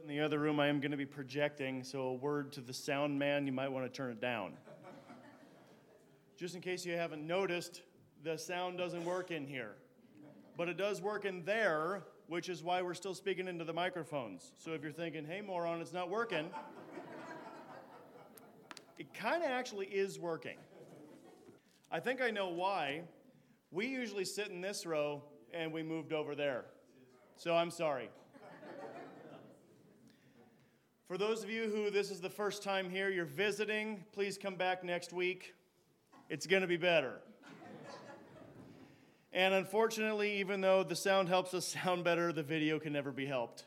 In the other room, I am going to be projecting, so a word to the sound man, you might want to turn it down. Just in case you haven't noticed, the sound doesn't work in here. But it does work in there, which is why we're still speaking into the microphones. So if you're thinking, hey, moron, it's not working, it kind of actually is working. I think I know why. We usually sit in this row, and we moved over there. So I'm sorry. For those of you who this is the first time here, you're visiting, please come back next week. It's going to be better. And unfortunately, even though the sound helps us sound better, the video can never be helped.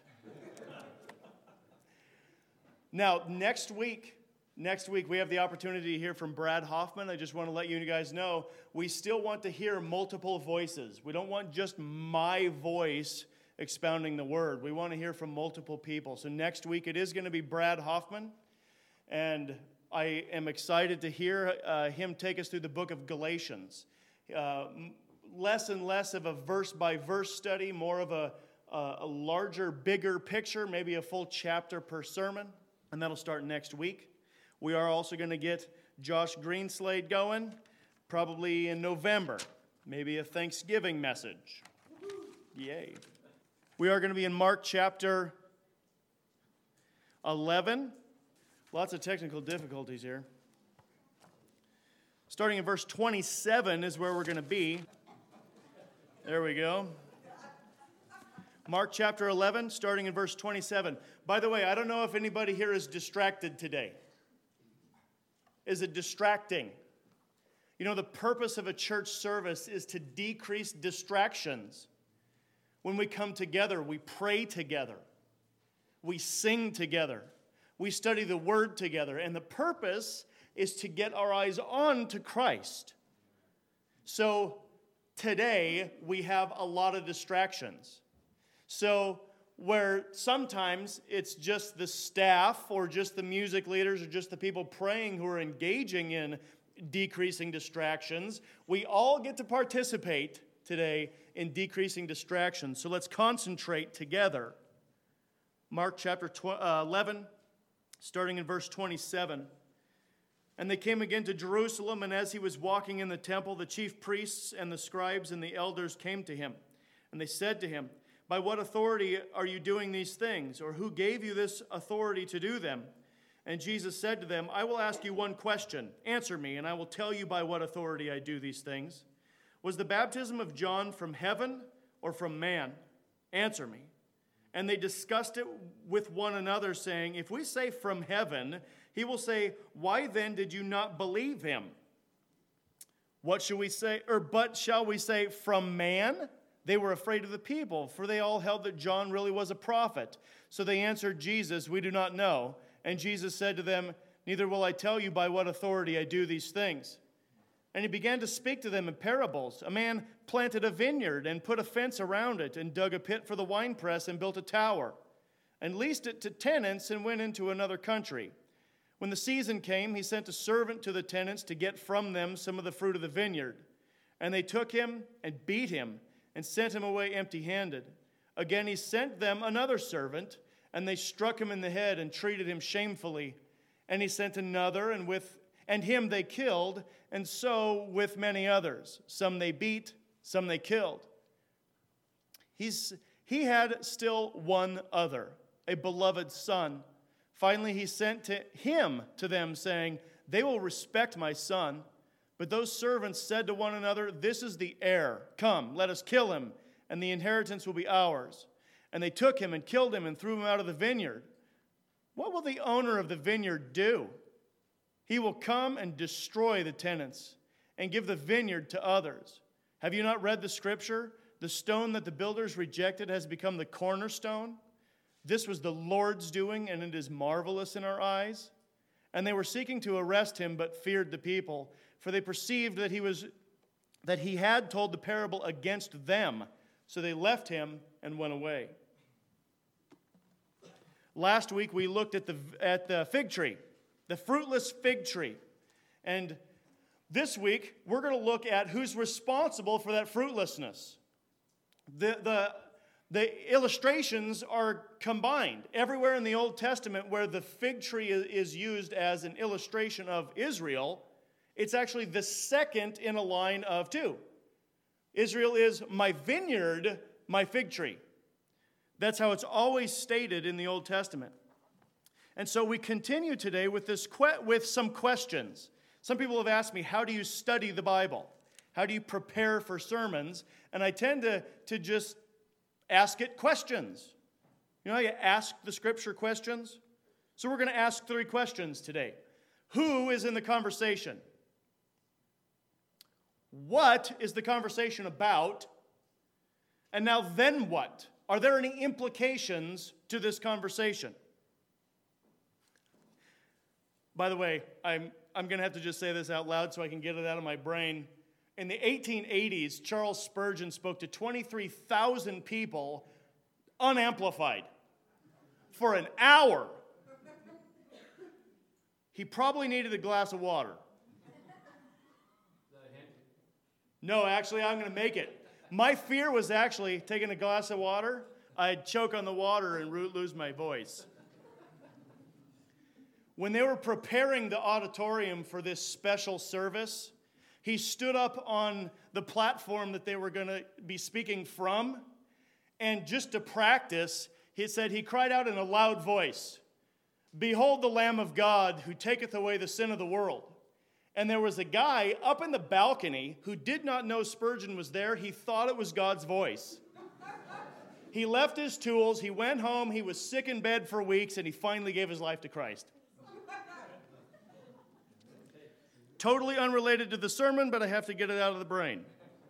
Now, next week, we have the opportunity to hear from Brad Hoffman. I just want to let you guys know, we still want to hear multiple voices. We don't want just my voice expounding the word. We want to hear from multiple people. So next week, it is going to be Brad Hoffman. And I am excited to hear him take us through the book of Galatians. Less and less of a verse-by-verse study, more of a larger, bigger picture, maybe a full chapter per sermon. And that'll start next week. We are also going to get Josh Greenslade going, probably in November. Maybe a Thanksgiving message. Yay. We are going to be in Mark chapter 11. Lots of technical difficulties here. Starting in verse 27 is where we're going to be. There we go. Mark chapter 11, starting in verse 27. By the way, I don't know if anybody here is distracted today. Is it distracting? You know, the purpose of a church service is to decrease distractions. When we come together, we pray together. We sing together. We study the Word together. And the purpose is to get our eyes on to Christ. So today, we have a lot of distractions. So where sometimes it's just the staff or just the music leaders or just the people praying who are engaging in decreasing distractions, we all get to participate today in decreasing distractions. So let's concentrate together. Mark chapter 11, starting in verse 27. And they came again to Jerusalem, and as he was walking in the temple, the chief priests and the scribes and the elders came to him. And they said to him, "By what authority are you doing these things? Or who gave you this authority to do them?" And Jesus said to them, "I will ask you one question. Answer me, and I will tell you by what authority I do these things. Was the baptism of John from heaven or from man? Answer me." And they discussed it with one another, saying, "If we say from heaven, he will say, 'Why then did you not believe him?' What shall we say? But shall we say from man?" They were afraid of the people, for they all held that John really was a prophet. So they answered Jesus, "We do not know." And Jesus said to them, "Neither will I tell you by what authority I do these things." And he began to speak to them in parables. A man planted a vineyard and put a fence around it and dug a pit for the winepress and built a tower and leased it to tenants and went into another country. When the season came, he sent a servant to the tenants to get from them some of the fruit of the vineyard. And they took him and beat him and sent him away empty-handed. Again he sent them another servant, and they struck him in the head and treated him shamefully. And he sent another, and him they killed, and so with many others. Some they beat, some they killed. He had still one other, a beloved son. Finally he sent him to them, saying, "They will respect my son." But those servants said to one another, "This is the heir. Come, let us kill him, and the inheritance will be ours." And they took him and killed him and threw him out of the vineyard. What will the owner of the vineyard do? He will come and destroy the tenants and give the vineyard to others. Have you not read the scripture? The stone that the builders rejected has become the cornerstone. This was the Lord's doing, and it is marvelous in our eyes. And they were seeking to arrest him, but feared the people, for they perceived that he had told the parable against them. So they left him and went away. Last week we looked at the fig tree, the fruitless fig tree. And this week we're going to look at who's responsible for that fruitlessness. The The illustrations are combined. Everywhere in the Old Testament where the fig tree is used as an illustration of Israel, it's actually the second in a line of two. Israel is my vineyard, my fig tree. That's how it's always stated in the Old Testament. And so we continue today with with some questions. Some people have asked me, how do you study the Bible? How do you prepare for sermons? And I tend to just ask it questions. You know how you ask the Scripture questions? So we're going to ask 3 questions today. Who is in the conversation? What is the conversation about? And now then what? Are there any implications to this conversation? By the way, I'm going to have to just say this out loud so I can get it out of my brain. In the 1880s, Charles Spurgeon spoke to 23,000 people unamplified for an hour. He probably needed a glass of water. No, actually, I'm going to make it. My fear was actually taking a glass of water, I'd choke on the water and lose my voice. When they were preparing the auditorium for this special service, he stood up on the platform that they were going to be speaking from, and just to practice, he said, he cried out in a loud voice, "Behold the Lamb of God who taketh away the sin of the world." And there was a guy up in the balcony who did not know Spurgeon was there. He thought it was God's voice. He left his tools, he went home, he was sick in bed for weeks, and he finally gave his life to Christ. Totally unrelated to the sermon, but I have to get it out of the brain.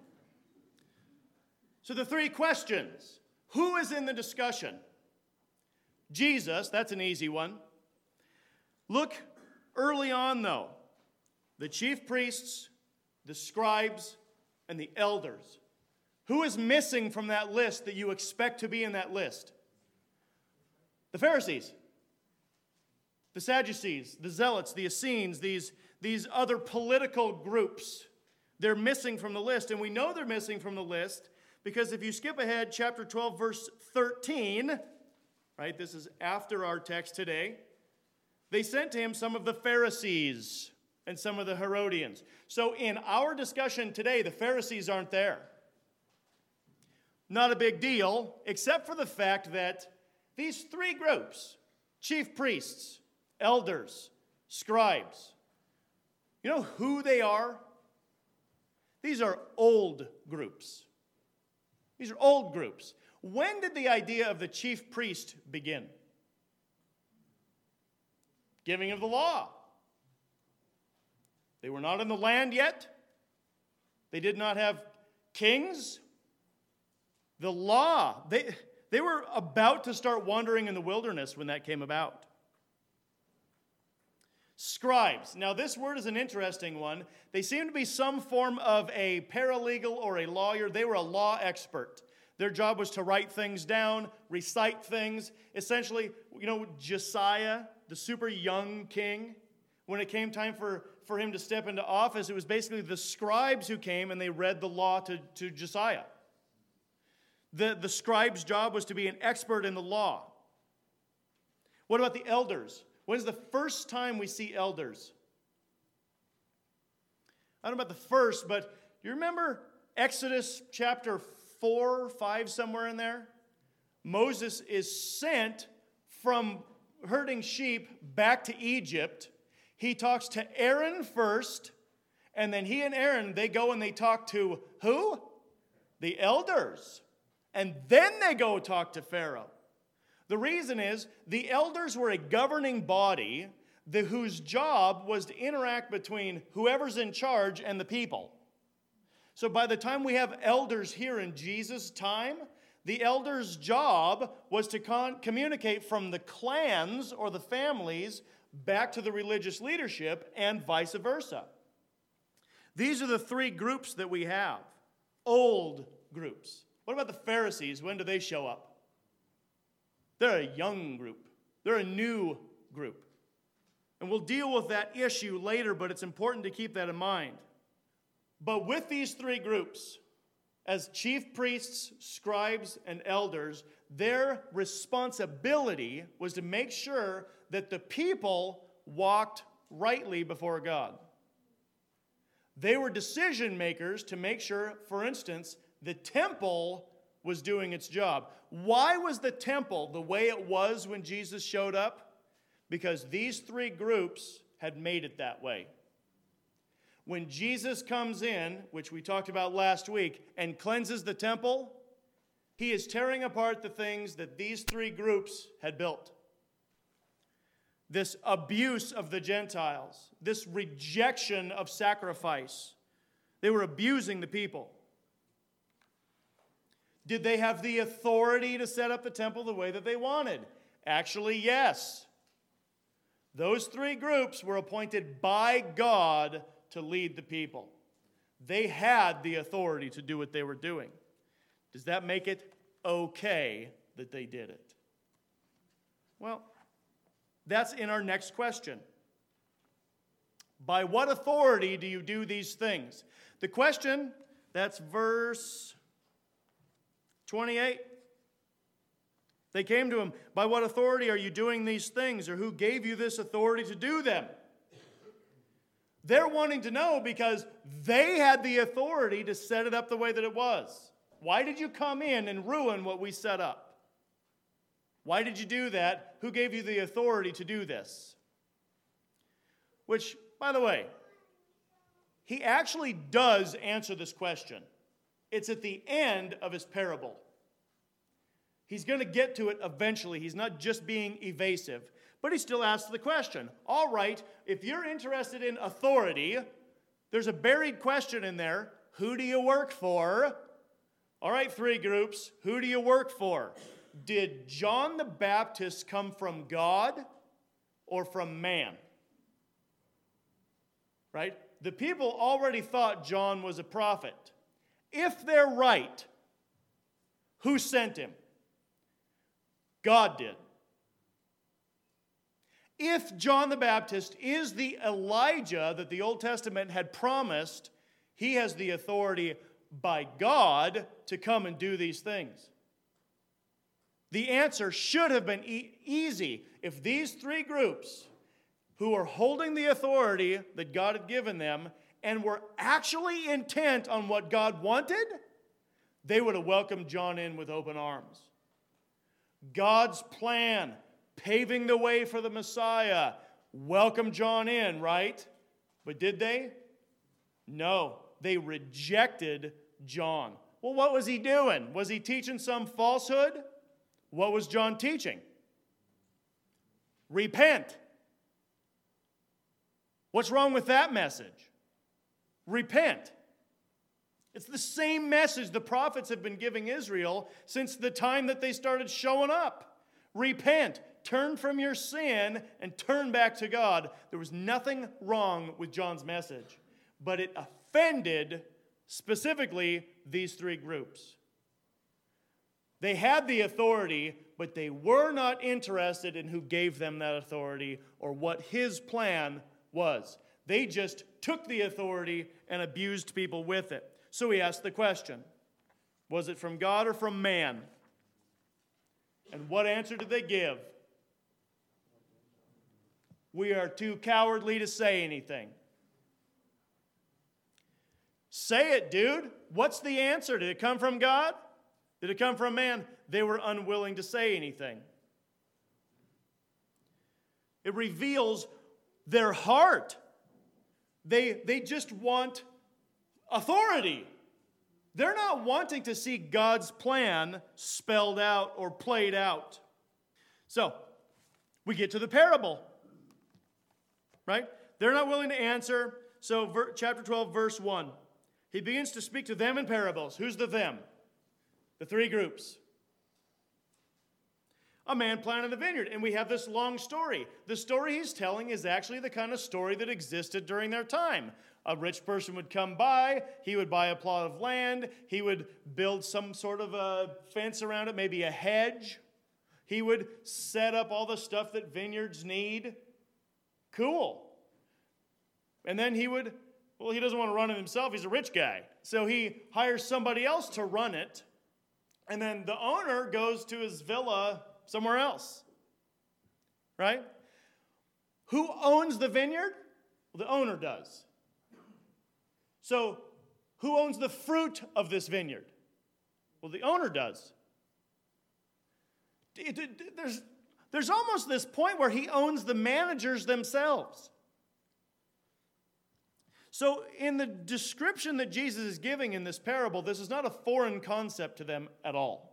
So the 3 questions. Who is in the discussion? Jesus, that's an easy one. Look early on, though. The chief priests, the scribes, and the elders. Who is missing from that list that you expect to be in that list? The Pharisees, the Sadducees, the Zealots, the Essenes, these other political groups. They're missing from the list, and we know they're missing from the list because if you skip ahead, chapter 12, verse 13, right, this is after our text today, they sent to him some of the Pharisees and some of the Herodians. So in our discussion today, the Pharisees aren't there. Not a big deal, except for the fact that these 3 groups, chief priests, elders, scribes, you know who they are? These are old groups. These are old groups. When did the idea of the chief priest begin? Giving of the law. They were not in the land yet. They did not have kings. The law, they were about to start wandering in the wilderness when that came about. Scribes. Now, this word is an interesting one. They seem to be some form of a paralegal or a lawyer. They were a law expert. Their job was to write things down, recite things. Essentially, you know, Josiah, the super young king, when it came time for him to step into office, it was basically the scribes who came and they read the law to Josiah. The scribe's job was to be an expert in the law. What about the elders? When is the first time we see elders? I don't know about the first, but you remember Exodus chapter 4 or 5, somewhere in there? Moses is sent from herding sheep back to Egypt. He talks to Aaron first, and then he and Aaron, they go and they talk to who? The elders. And then they go talk to Pharaoh. The reason is the elders were a governing body whose job was to interact between whoever's in charge and the people. So by the time we have elders here in Jesus' time, the elders' job was to communicate from the clans or the families back to the religious leadership and vice versa. These are the 3 groups that we have. Old groups. What about the Pharisees? When do they show up? They're a young group. They're a new group. And we'll deal with that issue later, but it's important to keep that in mind. But with these 3 groups, as chief priests, scribes, and elders, their responsibility was to make sure that the people walked rightly before God. They were decision makers to make sure, for instance, the temple was doing its job. Why was the temple the way it was when Jesus showed up? Because these three groups had made it that way. When Jesus comes in, which we talked about last week, and cleanses the temple, he is tearing apart the things that these three groups had built. This abuse of the Gentiles, this rejection of sacrifice. They were abusing the people. Did they have the authority to set up the temple the way that they wanted? Actually, yes. Those three groups were appointed by God to lead the people. They had the authority to do what they were doing. Does that make it okay that they did it? Well, that's in our next question. By what authority do you do these things? The question, that's verse 28. They came to him, by what authority are you doing these things, or who gave you this authority to do them? They're wanting to know because they had the authority to set it up the way that it was. Why did you come in and ruin what we set up? Why did you do that? Who gave you the authority to do this? Which, by the way, he actually does answer this question. It's at the end of his parable. He's going to get to it eventually. He's not just being evasive, but he still asks the question. All right, if you're interested in authority, there's a buried question in there. Who do you work for? All right, three groups. Who do you work for? Did John the Baptist come from God or from man? Right? The people already thought John was a prophet. If they're right, who sent him? God did. If John the Baptist is the Elijah that the Old Testament had promised, he has the authority by God to come and do these things. The answer should have been easy. If these three groups who are holding the authority that God had given them and were actually intent on what God wanted, they would have welcomed John in with open arms. God's plan, paving the way for the Messiah, welcomed John in, right? But did they? No, they rejected John. Well, what was he doing? Was he teaching some falsehood? What was John teaching? Repent. What's wrong with that message? Repent. It's the same message the prophets have been giving Israel since the time that they started showing up. Repent. Turn from your sin and turn back to God. There was nothing wrong with John's message, but it offended specifically these three groups. They had the authority, but they were not interested in who gave them that authority or what his plan was. They just took the authority and abused people with it. So he asked the question, was it from God or from man? And what answer did they give? We are too cowardly to say anything. Say it, dude. What's the answer? Did it come from God? Did it come from man? They were unwilling to say anything. It reveals their heart. They just want authority. They're not wanting to see God's plan spelled out or played out. So, we get to the parable. Right? They're not willing to answer. So, chapter 12, verse 1. He begins to speak to them in parables. Who's the them? The three groups. A man planted a vineyard, and we have this long story. The story he's telling is actually the kind of story that existed during their time. A rich person would come by, he would buy a plot of land, he would build some sort of a fence around it, maybe a hedge. He would set up all the stuff that vineyards need. Cool. And then he doesn't want to run it himself, he's a rich guy. So he hires somebody else to run it, and then the owner goes to his villa somewhere else. Right? Who owns the vineyard? Well, the owner does. So, who owns the fruit of this vineyard? Well, the owner does. There's almost this point where he owns the managers themselves. So, in the description that Jesus is giving in this parable, this is not a foreign concept to them at all.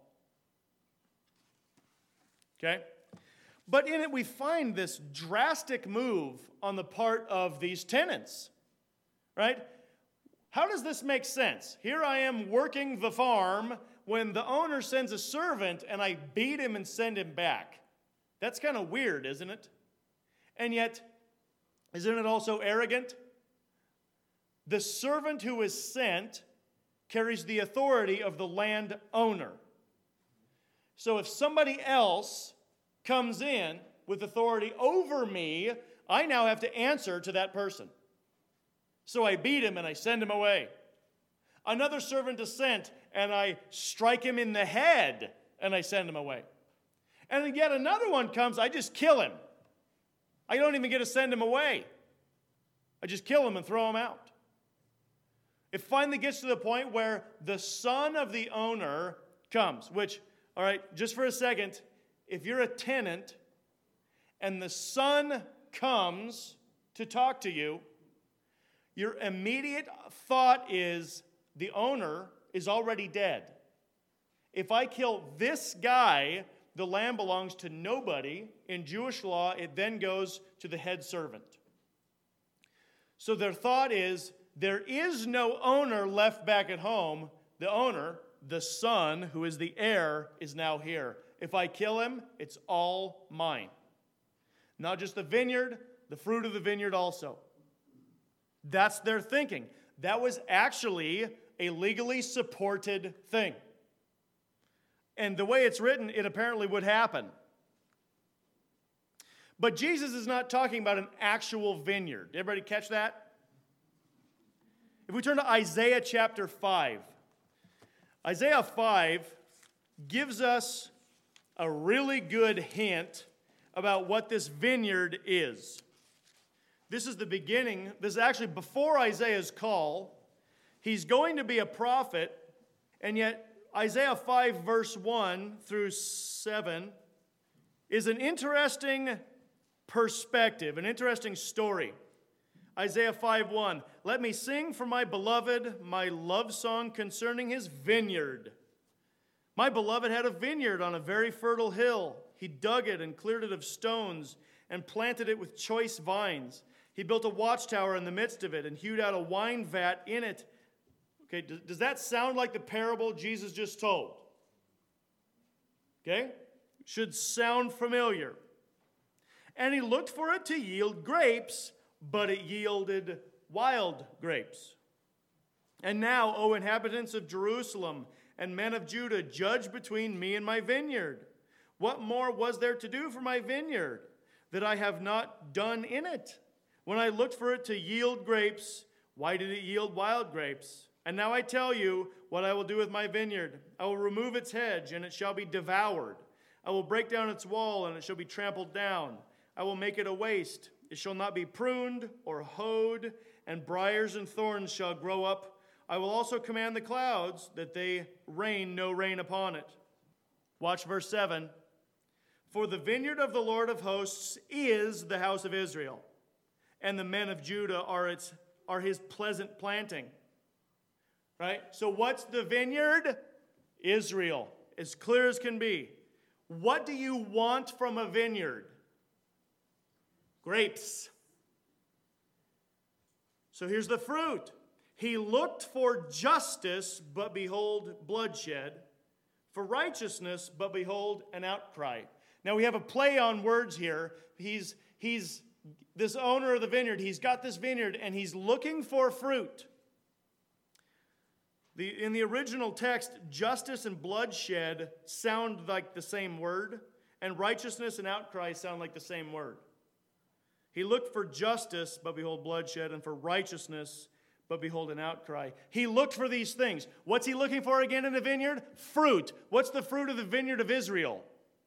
Okay? But in it, we find this drastic move on the part of these tenants. Right? How does this make sense? Here I am working the farm when the owner sends a servant and I beat him and send him back. That's kind of weird, isn't it? And yet, isn't it also arrogant? The servant who is sent carries the authority of the landowner. So if somebody else comes in with authority over me, I now have to answer to that person. So I beat him and I send him away. Another servant is sent and I strike him in the head and I send him away. And yet another one comes, I just kill him. I don't even get to send him away. I just kill him and throw him out. It finally gets to the point where the son of the owner comes, which, all right, just for a second, if you're a tenant and the son comes to talk to you, your immediate thought is the owner is already dead. If I kill this guy, the land belongs to nobody. In Jewish law, it then goes to the head servant. So their thought is, there is no owner left back at home. The owner, the son, who is the heir, is now here. If I kill him, it's all mine. Not just the vineyard, the fruit of the vineyard also. That's their thinking. That was actually a legally supported thing. And the way it's written, it apparently would happen. But Jesus is not talking about an actual vineyard. Everybody catch that? If we turn to Isaiah chapter 5, Isaiah 5 gives us a really good hint about what this vineyard is. This is the beginning. This is actually before Isaiah's call. He's going to be a prophet, and yet Isaiah 5 verse 1 through 7 is an interesting perspective, an interesting story. Isaiah 5:1, let me sing for my beloved my love song concerning his vineyard. My beloved had a vineyard on a very fertile hill. He dug it and cleared it of stones and planted it with choice vines. He built a watchtower in the midst of it and hewed out a wine vat in it. Okay, does that sound like the parable Jesus just told? Okay? Should sound familiar. And he looked for it to yield grapes, but it yielded wild grapes. And now, O inhabitants of Jerusalem and men of Judah, judge between me and my vineyard. What more was there to do for my vineyard that I have not done in it? When I looked for it to yield grapes, why did it yield wild grapes? And now I tell you what I will do with my vineyard. I will remove its hedge, and it shall be devoured. I will break down its wall, and it shall be trampled down. I will make it a waste. It shall not be pruned or hoed, and briars and thorns shall grow up. I will also command the clouds that they rain no rain upon it. Watch verse 7. For the vineyard of the Lord of hosts is the house of Israel, and the men of Judah are his pleasant planting. Right? So what's the vineyard? Israel. As clear as can be. What do you want from a vineyard? Grapes. So here's the fruit. He looked for justice, but behold, bloodshed. For righteousness, but behold, an outcry. Now we have a play on words here. He's this owner of the vineyard. He's got this vineyard, and he's looking for fruit. In the original text, justice and bloodshed sound like the same word, and righteousness and outcry sound like the same word. He looked for justice, but behold bloodshed, and for righteousness, but behold an outcry. He looked for these things. What's he looking for again in the vineyard? Fruit. What's the fruit of the vineyard of Israel?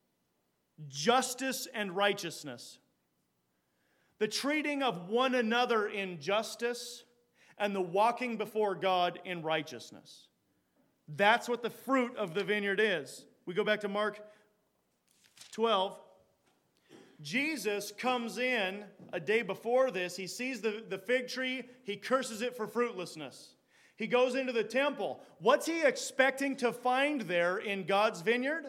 Justice and righteousness. The treating of one another in justice and the walking before God in righteousness. That's what the fruit of the vineyard is. We go back to Mark 12. Jesus comes in a day before this. He sees the fig tree. He curses it for fruitlessness. He goes into the temple. What's he expecting to find there in God's vineyard?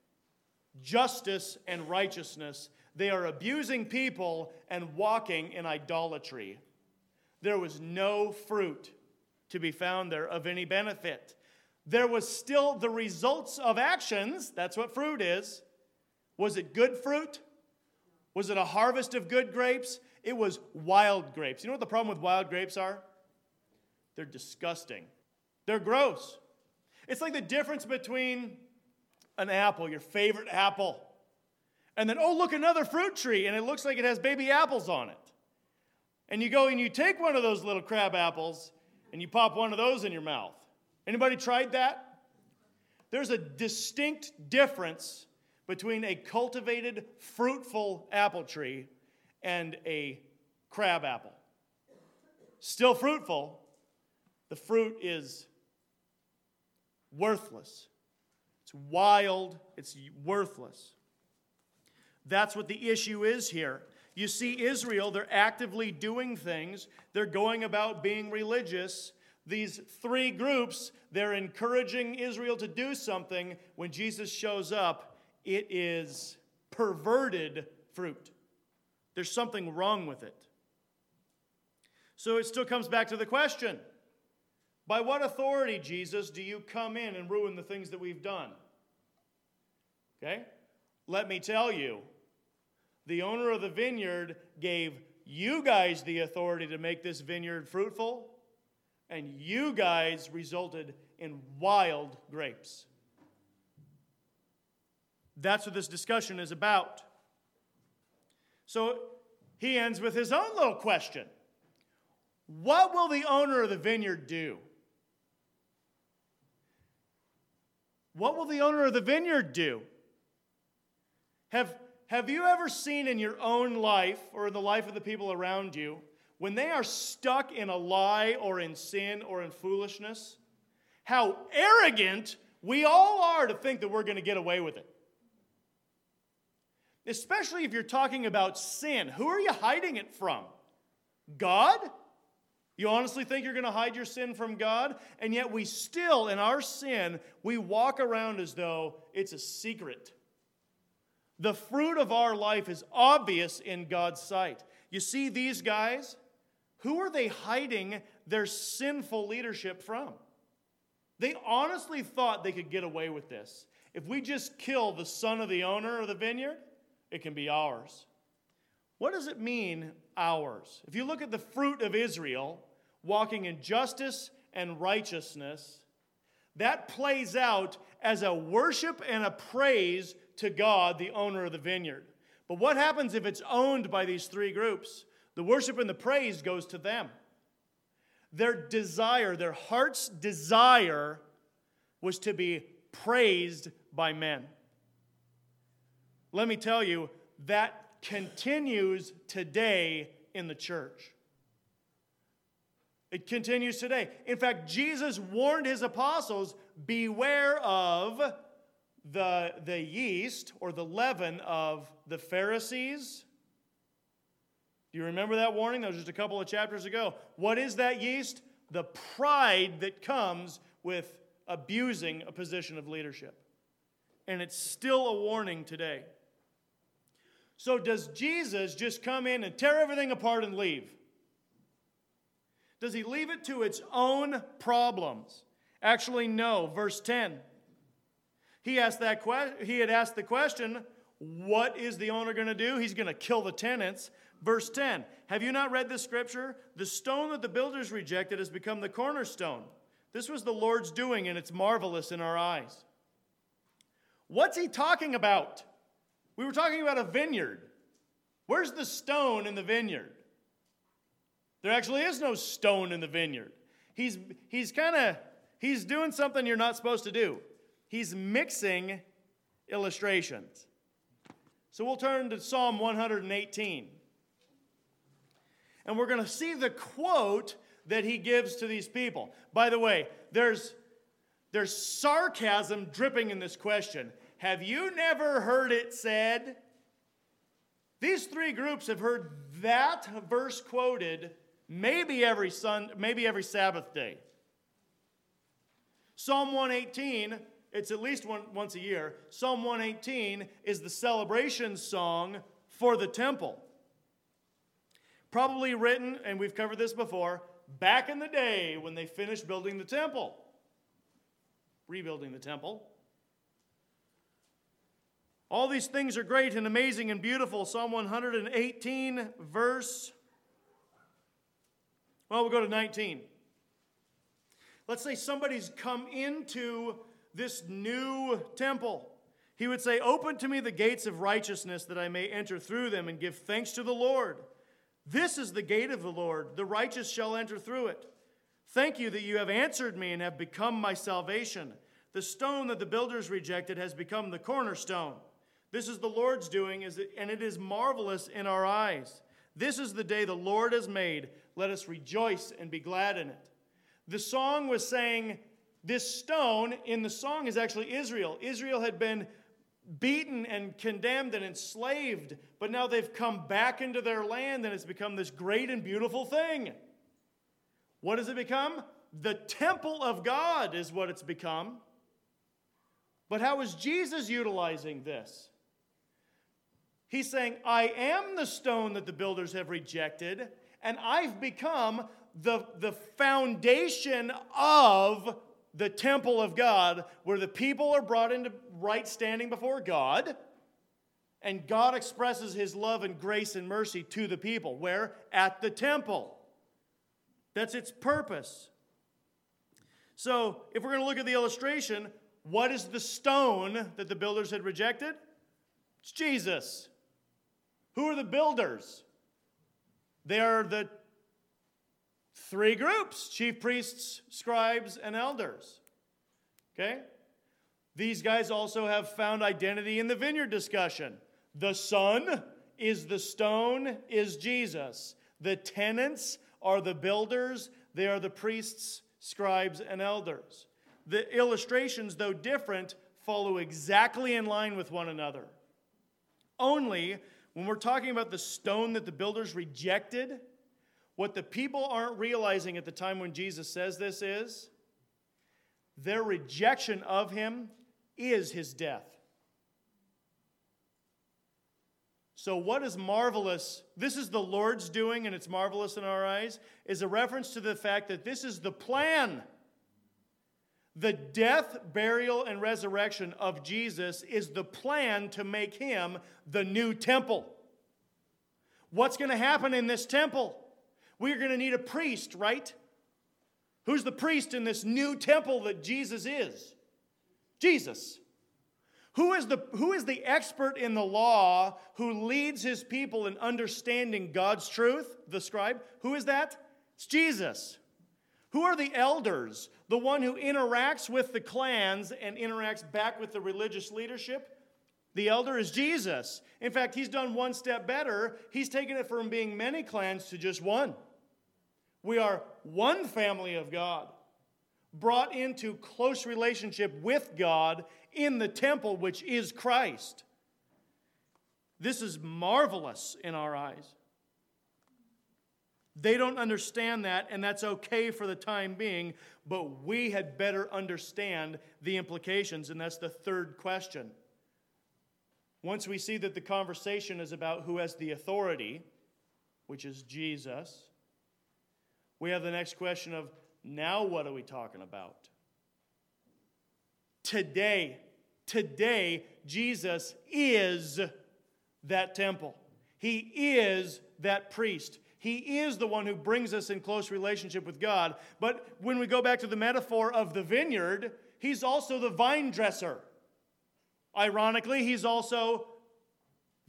Justice and righteousness. They are abusing people and walking in idolatry. There was no fruit to be found there of any benefit. There was still the results of actions. That's what fruit is. Was it good fruit? Was it a harvest of good grapes? It was wild grapes. You know what the problem with wild grapes are? They're disgusting. They're gross. It's like the difference between an apple, your favorite apple, and then, oh, look, another fruit tree, and it looks like it has baby apples on it. And you go and you take one of those little crab apples, and you pop one of those in your mouth. Anybody tried that? There's a distinct difference between a cultivated, fruitful apple tree and a crab apple. Still fruitful, the fruit is worthless. It's wild, it's worthless. That's what the issue is here. You see Israel, they're actively doing things. They're going about being religious. These three groups, they're encouraging Israel to do something. When Jesus shows up, it is perverted fruit. There's something wrong with it. So it still comes back to the question, by what authority, Jesus, do you come in and ruin the things that we've done? Okay? Let me tell you, the owner of the vineyard gave you guys the authority to make this vineyard fruitful, and you guys resulted in wild grapes. That's what this discussion is about. So he ends with his own little question. What will the owner of the vineyard do? What will the owner of the vineyard do? Have you ever seen in your own life or in the life of the people around you, when they are stuck in a lie or in sin or in foolishness, how arrogant we all are to think that we're going to get away with it? Especially if you're talking about sin. Who are you hiding it from? God? You honestly think you're going to hide your sin from God? And yet we still, in our sin, we walk around as though it's a secret. The fruit of our life is obvious in God's sight. You see these guys? Who are they hiding their sinful leadership from? They honestly thought they could get away with this. If we just kill the son of the owner of the vineyard, it can be ours. What does it mean, ours? If you look at the fruit of Israel, walking in justice and righteousness, that plays out as a worship and a praise to God, the owner of the vineyard. But what happens if it's owned by these three groups? The worship and the praise goes to them. Their desire, their heart's desire was to be praised by men. Let me tell you, that continues today in the church. It continues today. In fact, Jesus warned his apostles, beware of the yeast or the leaven of the Pharisees. Do you remember that warning? That was just a couple of chapters ago. What is that yeast? The pride that comes with abusing a position of leadership. And it's still a warning today. So does Jesus just come in and tear everything apart and leave? Does he leave it to its own problems? Actually, no. Verse 10. He had asked the question, what is the owner going to do? He's going to kill the tenants. Verse 10. Have you not read this scripture? The stone that the builders rejected has become the cornerstone. This was the Lord's doing, and it's marvelous in our eyes. What's he talking about? We were talking about a vineyard. Where's the stone in the vineyard? There actually is no stone in the vineyard. he's doing something you're not supposed to do. He's mixing illustrations. So we'll turn to Psalm 118. And we're going to see the quote that he gives to these people. By the way, there's sarcasm dripping in this question. Have you never heard it said? These three groups have heard that verse quoted maybe every Sabbath day. Psalm 118, it's at least once a year. Psalm 118 is the celebration song for the temple. Probably written, and we've covered this before, back in the day when they finished building the temple. Rebuilding the temple. All these things are great and amazing and beautiful. Psalm 118, verse, we'll go to 19. Let's say somebody's come into this new temple. He would say, "Open to me the gates of righteousness, that I may enter through them and give thanks to the Lord. This is the gate of the Lord. The righteous shall enter through it. Thank you that you have answered me and have become my salvation. The stone that the builders rejected has become the cornerstone. This is the Lord's doing, and it is marvelous in our eyes. This is the day the Lord has made. Let us rejoice and be glad in it." The song was saying, this stone in the song is actually Israel. Israel had been beaten and condemned and enslaved, but now they've come back into their land, and it's become this great and beautiful thing. What has it become? The temple of God is what it's become. But how is Jesus utilizing this? He's saying, I am the stone that the builders have rejected, and I've become the foundation of the temple of God, where the people are brought into right standing before God, and God expresses his love and grace and mercy to the people. Where? At the temple. That's its purpose. So, if we're going to look at the illustration, what is the stone that the builders had rejected? It's Jesus. Who are the builders? They are the three groups: chief priests, scribes, and elders. Okay? These guys also have found identity in the vineyard discussion. The Son is the stone, is Jesus. The tenants are the builders. They are the priests, scribes, and elders. The illustrations, though different, follow exactly in line with one another. Only when we're talking about the stone that the builders rejected, what the people aren't realizing at the time when Jesus says this is, their rejection of him is his death. So what is marvelous, this is the Lord's doing and it's marvelous in our eyes, is a reference to the fact that this is the plan. The death, burial, and resurrection of Jesus is the plan to make him the new temple. What's going to happen in this temple? We're going to need a priest, right? Who's the priest in this new temple that Jesus is? Jesus. Who is the expert in the law who leads his people in understanding God's truth? The scribe. Who is that? It's Jesus. Who are the elders? The one who interacts with the clans and interacts back with the religious leadership? The elder is Jesus. In fact, he's done one step better. He's taken it from being many clans to just one. We are one family of God, brought into close relationship with God in the temple, which is Christ. This is marvelous in our eyes. They don't understand that, and that's okay for the time being, but we had better understand the implications, and that's the third question. Once we see that the conversation is about who has the authority, which is Jesus, we have the next question of, now what are we talking about? Today, Jesus is that temple. He is that priest. He is the one who brings us in close relationship with God. But when we go back to the metaphor of the vineyard, he's also the vine dresser. Ironically, he's also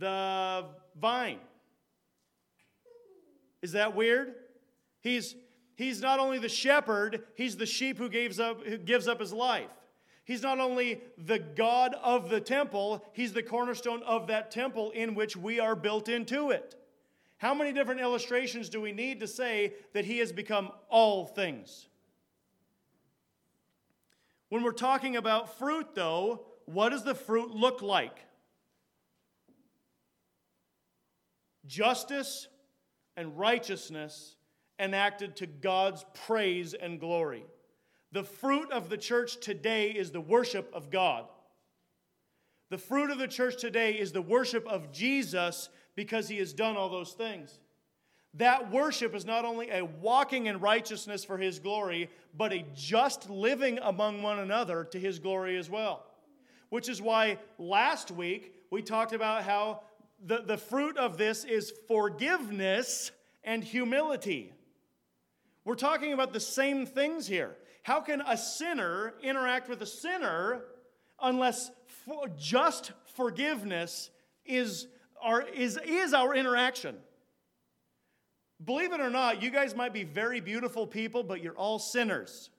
the vine. Is that weird? He's He's not only the shepherd, he's the sheep who gives up his life. He's not only the God of the temple, he's the cornerstone of that temple in which we are built into it. How many different illustrations do we need to say that he has become all things? When we're talking about fruit, though, what does the fruit look like? Justice and righteousness enacted to God's praise and glory. The fruit of the church today is the worship of God. The fruit of the church today is the worship of Jesus because he has done all those things. That worship is not only a walking in righteousness for his glory, but a just living among one another to his glory as well. Which is why last week we talked about how the fruit of this is forgiveness and humility. We're talking about the same things here. How can a sinner interact with a sinner unless just forgiveness is our interaction? Believe it or not, you guys might be very beautiful people, but you're all sinners.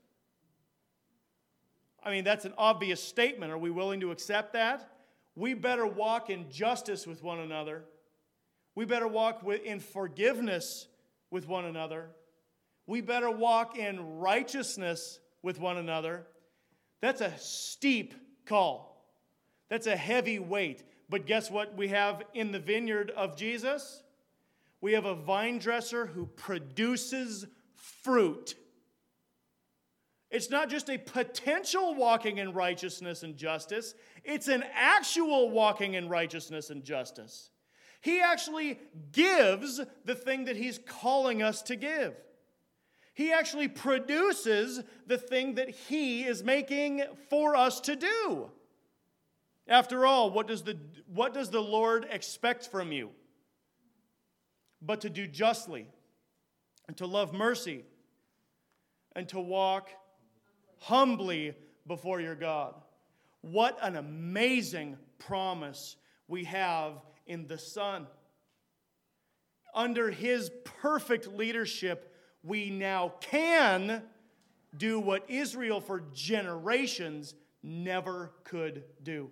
I mean, that's an obvious statement. Are we willing to accept that? We better walk in justice with one another. We better walk in forgiveness with one another. We better walk in righteousness with one another. That's a steep call. That's a heavy weight. But guess what we have in the vineyard of Jesus? We have a vine dresser who produces fruit. It's not just a potential walking in righteousness and justice. It's an actual walking in righteousness and justice. He actually gives the thing that he's calling us to give. He actually produces the thing that he is making for us to do. After all, what does the Lord expect from you? But to do justly, and to love mercy, and to walk humbly before your God. What an amazing promise we have in the Son. Under his perfect leadership, we now can do what Israel for generations never could do.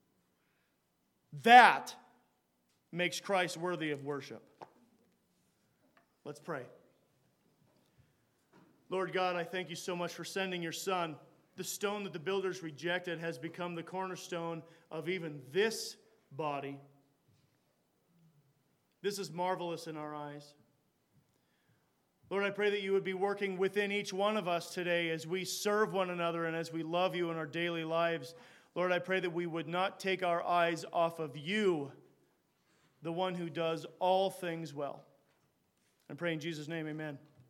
That makes Christ worthy of worship. Let's pray. Lord God, I thank you so much for sending your Son. The stone that the builders rejected has become the cornerstone of even this body. This is marvelous in our eyes. Lord, I pray that you would be working within each one of us today as we serve one another and as we love you in our daily lives. Lord, I pray that we would not take our eyes off of you, the one who does all things well. I pray in Jesus' name, amen.